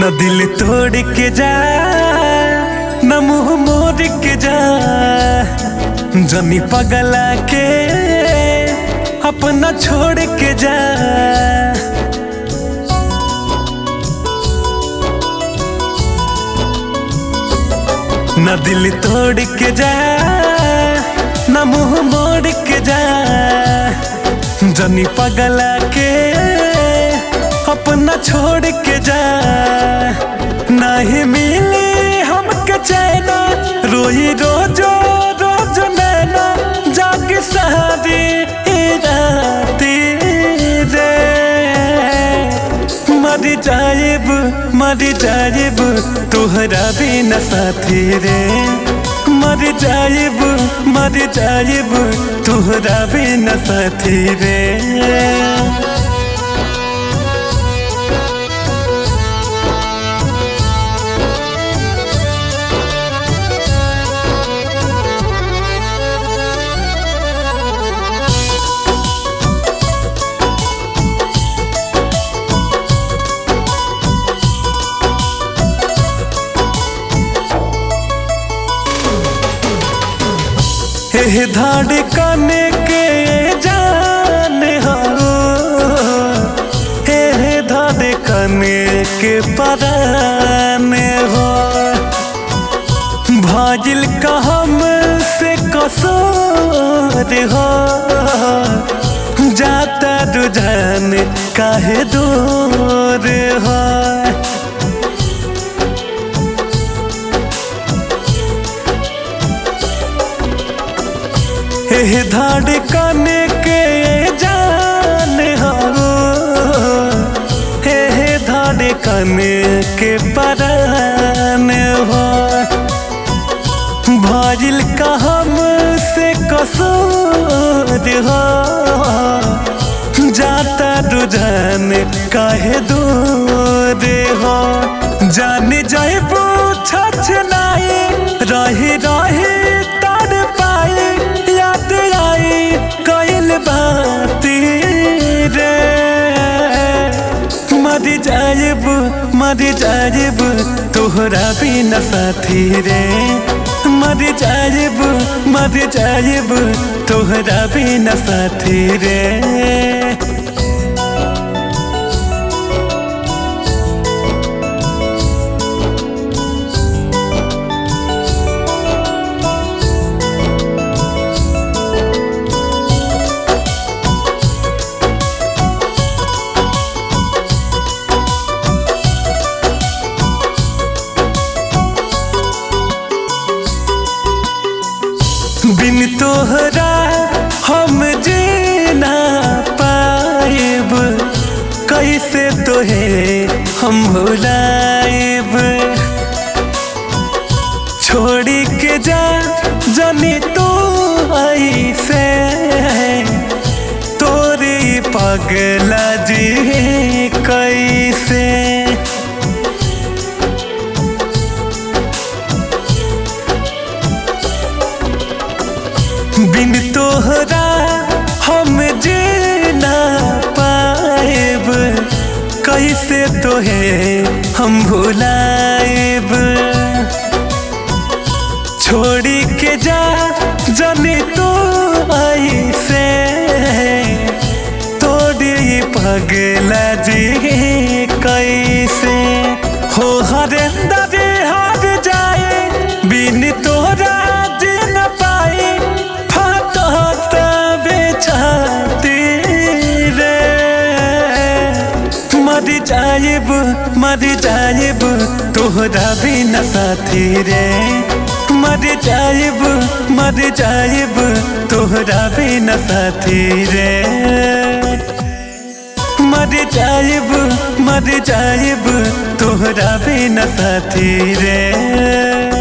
न दिल तोड़ के जा न मुंह मोड़ के जा, जनी पगला के अपना छोड़ के जा। न दिल तोड़ के जा न मुंह मोड़ के जा, जनी पगला के अपना छोड़ के जा। नहीं मिले हमके चैना, रोई रोजो रोज नैना, जाग सारी राती रे। मर जाइब तुहरा बिना साथी रे। मर जाइब तुहरा बिना साथी रे। हे धड़कन के जान हो, हे धड़कन के परान हो। भागिल का हमसे कसूर हो, जाता रुझान काहे दूर हो। हे धड़कन के जान हो, हे धड़कन के परान हो। भागिल का हमसे कसूर हो, जाता रुझान काहे दूर हो। जान जाइबू छछनाई, रही रही तर पाई, याद आई कइल बाती रे। मर जाइब तोहरा बिना साथी रे। मर जाइब तोहरा बिना साथी रे। बिन तोहरा हम जी ना पाइब, कैसे तोहे हम भुलाइब। छोड़ी के जा जनी तू ऐसे, तोरी पगला जी कैसे। बिन तोहरा हम जी ना पाइब, कैसे तोहे हम भुलाइब। छोड़ी के जा जनी तू ऐसे, तोरी पगला जी कैसे। हो हरेंदर हार जाए, बिन तोरा जी न पाए, मर जाइब तोहरा बिना साथी रे। मर जाइब तोहरा बिना साथी रे। मर जाइब तोहरा बिना साथी रे।